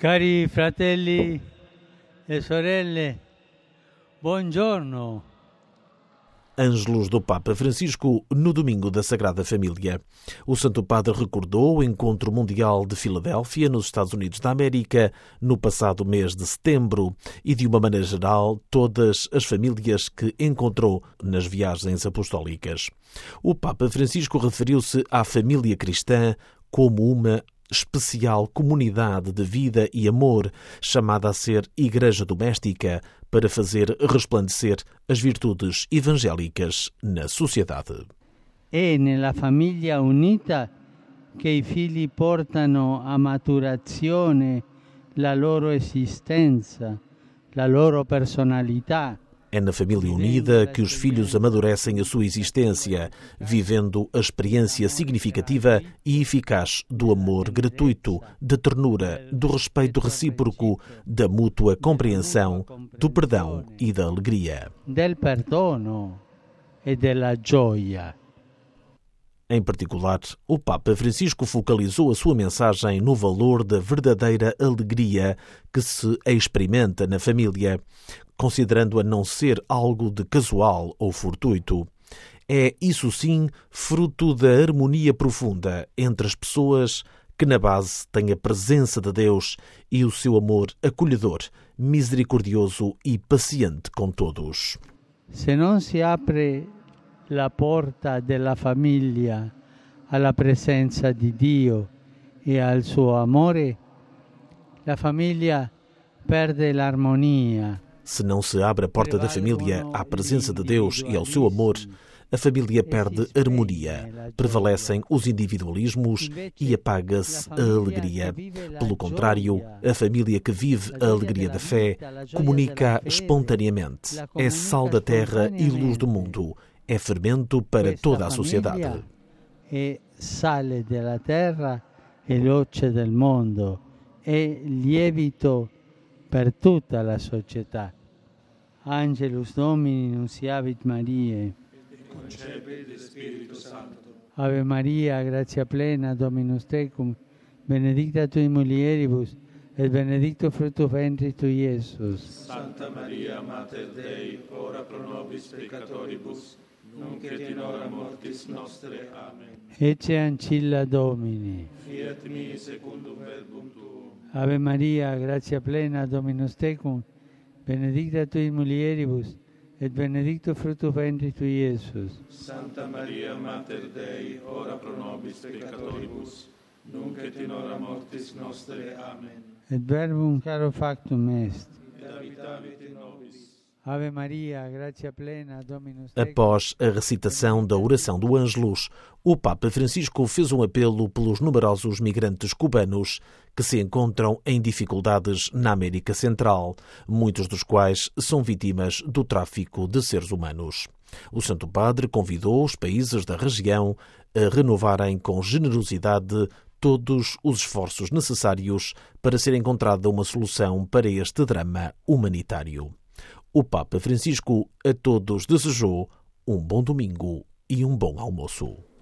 Cari fratelli e sorelle, buongiorno. Ângelos do Papa Francisco no domingo da Sagrada Família. O Santo Padre recordou o Encontro Mundial de Filadélfia, nos Estados Unidos da América, no passado mês de setembro e, de uma maneira geral, todas as famílias que encontrou nas viagens apostólicas. O Papa Francisco referiu-se à família cristã como uma especial comunidade de vida e amor, chamada a ser Igreja Doméstica, para fazer resplandecer as virtudes evangélicas na sociedade. È nella famiglia unita che i figli portano a maturazione la loro esistenza, la loro personalità. É na família unida que os filhos amadurecem a sua existência, vivendo a experiência significativa e eficaz do amor gratuito, da ternura, do respeito recíproco, da mútua compreensão, do perdão e da alegria. Del perdono e della gioia. Em particular, o Papa Francisco focalizou a sua mensagem no valor da verdadeira alegria que se experimenta na família, considerando-a não ser algo de casual ou fortuito. É, isso sim, fruto da harmonia profunda entre as pessoas que na base têm a presença de Deus e o seu amor acolhedor, misericordioso e paciente com todos. Se non si apre la porta della famiglia alla presenza di Dio e al suo amore, la famiglia perde l'armonia. Se não se abre a porta da família à presença de Deus e ao seu amor, a família perde harmonia, prevalecem os individualismos e apaga-se a alegria. Pelo contrário, a família que vive a alegria da fé comunica espontaneamente, é sal da terra e luz do mundo, é fermento para toda a sociedade. É sale della terra e luce del mondo, é lievito per tutta la società. Angelus Domini nunciavit Mariae. Concepit Spiritus Sancto. Ave Maria, gratia plena, Dominus tecum, benedicta tui mulieribus, et benedictus fructus ventris tui, Iesus. Santa Maria, Mater Dei, ora pro nobis peccatoribus, nunc et in hora mortis nostre. Amen. Ecce ancilla Domini. Fiat mi secundum verbum tuum. Ave Maria, gratia plena, Dominus tecum, benedicta tui mulieribus, et benedictus fructus ventris tui, Iesus. Santa Maria, Mater Dei, ora pro nobis peccatoribus, nunc et in hora mortis nostre. Amen. Et verbum caro factum est. Et habitavit in nobis. Ave Maria, gratia plena, Dominus tecum. Após a recitação da oração do Ângelus, o Papa Francisco fez um apelo pelos numerosos migrantes cubanos que se encontram em dificuldades na América Central, muitos dos quais são vítimas do tráfico de seres humanos. O Santo Padre convidou os países da região a renovarem com generosidade todos os esforços necessários para ser encontrada uma solução para este drama humanitário. O Papa Francisco a todos desejou um bom domingo e um bom almoço.